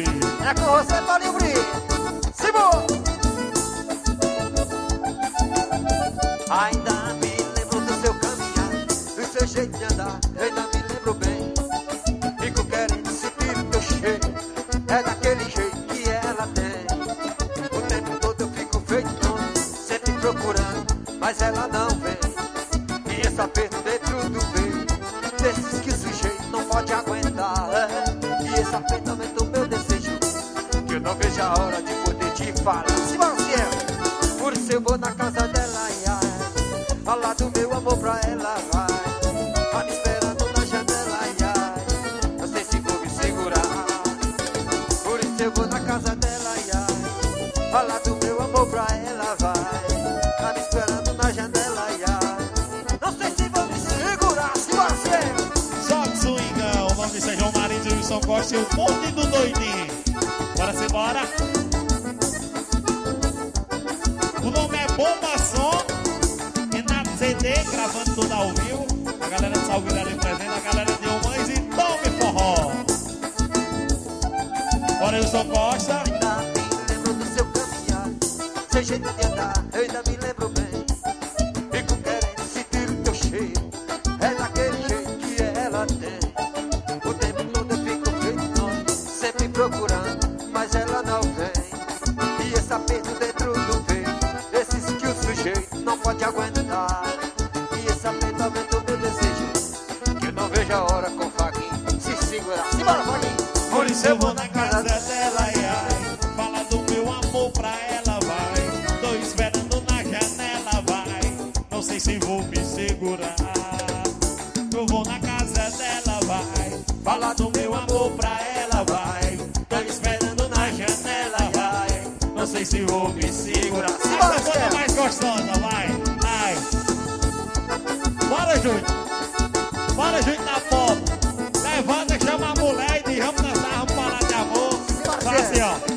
É com você, Paulinho Brito. Simão! Ainda me lembro do seu caminhar, do seu jeito de andar, eu ainda me lembro bem. Fico querendo sentir o teu cheiro, é daquele jeito que ela tem. O tempo todo eu fico feito doido, sempre procurando, mas ela não vem. E esse aperto dentro do peito, desses que o sujeito não pode aguentar, E esse aperto aumenta o meu desejo, que eu não vejo a hora de poder te falar. Se você, por isso eu vou na casa dela, falar do meu amor pra ela, vai. Tá me esperando na janela, não sei se vou me segurar. Por isso eu vou na casa dela, falar do meu amor pra ela, vai. Tá me esperando na janela, não sei se vou me segurar. Se você só que swingão, o nome de São João Marinho e Wilson Costa e o Ponte do Doidinho. Bora-se embora. O nome é Bomba Som, CD, gravando tudo ao vivo. A galera de Salgueiro ali presente, a galera de Omães e Tome Forró. Bora, Wilson Costa. Ainda me lembro do seu caminhar, seu jeito de andar, eu ainda me lembro bem. Fico querendo sentir o teu cheiro, é daquele jeito que ela tem. O tempo todo eu fico feito doido, sempre procurando, mas ela não vem. E esse aperto dentro do peito, esses que o sujeito não pode aguentar. E esse aperto aumenta o meu desejo, que eu não vejo a hora com o Faguinho se segurar. Simbora, Faguinho! Por isso eu vou na casa dela, ai. Fala do meu amor pra ela, vai. Tô esperando na janela, vai. Não sei se vou me segurar. Eu vou na casa dela, vai. Fala do meu amor pra ela, vai. Tô esperando na janela, vai. Não sei se vou me segurar. Essa foi a mais gostosa, vai. Ai. Bora, Júnior. Bora, Júnior da Pop. Levanta, chama a mulher e diz, vamos dançar, vamos falar de amor. Fala assim, ó.